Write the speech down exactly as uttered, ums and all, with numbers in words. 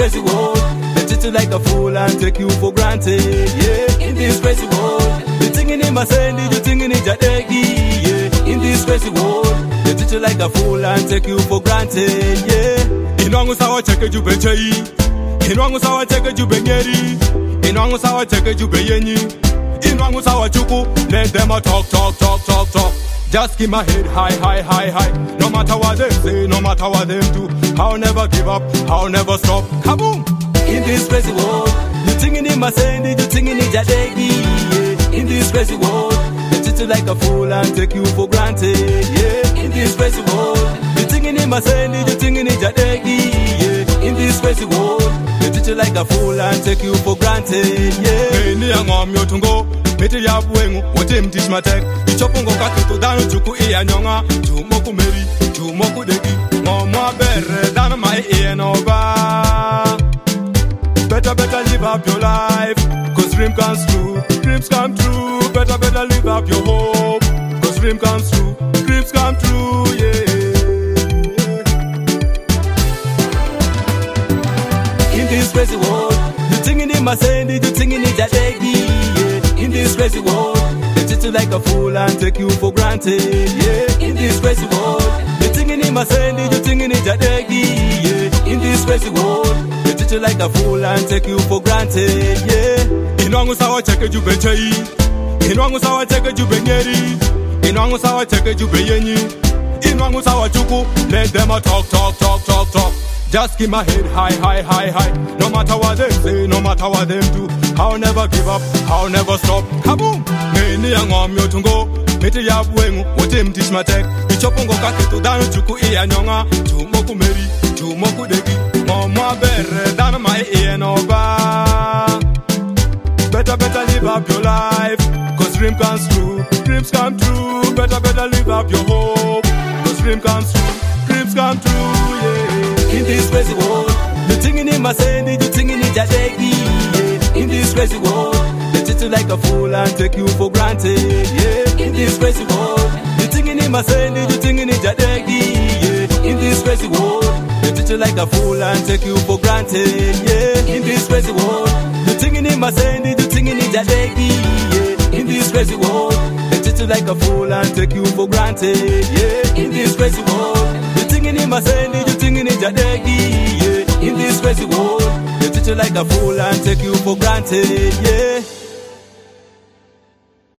crazy world, they treat you like a fool and take you for granted. Yeah, in this crazy world, you thinking in my sandy, you thinking in Jadegi. Yeah, in this crazy world, they treat you like a fool and take you for granted. Yeah, inwangu sawa cheke jube chai, inwangu sawa cheke jube nyeri, inwangu sawa cheke jube yenyi, inwangu sawa chuku. Let them a talk, talk, talk, talk, talk. Just keep my head high, high, high, high. No matter what they say, no matter what they do, I'll never give up, I'll never stop. Kaboom! In this crazy world, you thinking in my sandy, you thinking in Jadegi. Yeah. In this crazy world, they treat you like a fool and take you for granted. Yeah. In this crazy world, you thinking in my sandy, you thinking in Jadegi. Yeah. In this crazy world, they treat you like a fool and take you for granted. Yeah. Ni angom yotungo. Mete ya buengu, wote mtish matek. Ichopongo kaketo dano chuku iya nyonga. Chumoku meri, chumoku degi. Mama bere dano mai iya noba. Better, better live up your life, cause dream comes true, dreams come true. Better, better live up your hope, cause dream comes true, dreams come true, yeah. In this crazy world, you thinking in my sandy, you thinking in Jadegi. Yeah. In this crazy world, they treat you like a fool and take you for granted. Yeah. In this crazy world, you thinking in my sandy, you thinking in Jadegi. Yeah. In this crazy world, they treat you like a fool and take you for granted. Yeah. Inwangu sawa cheke jube chai, inwangu sawa cheke jube nyeri, inwangu sawa cheke jube yenyi, inwangu sawa chuku. Let them a talk, talk, talk, talk, talk. Just keep my head high, high, high, high. No matter what they say, no matter what they do, I'll never give up, I'll never stop. Kaboom! Meni angom yotungo, mete ya buengu, wote mtish matek. Ichopongo kaketo dano chuku iya nyonga. Chumoku meri, chumoku degi. Mama bere dano mai iya noba. Better, better live up your life, cause dream comes true, dreams come true. Better, better live up your hope, cause dream comes true, dreams come true, yeah. In this crazy world, you thinking in my sandy, you thinking in Jadegi. Yeah. In this crazy world, they treat you like a fool and take you for granted. Yeah. In this crazy world, you thinking in my sandy, you thinking in Jadegi. Yeah. In this crazy world, they treat you like a fool and take you for granted. Yeah. In this crazy world, you thinking in my sandy, you thinking in Jadegi. Yeah. In this crazy world, they treat you like a fool and take you for granted. Yeah. In this crazy world, you thinking in my sandy, you thinking in Jadegi. Yeah. In this crazy world, they treat you like a fool and take you for granted. Yeah.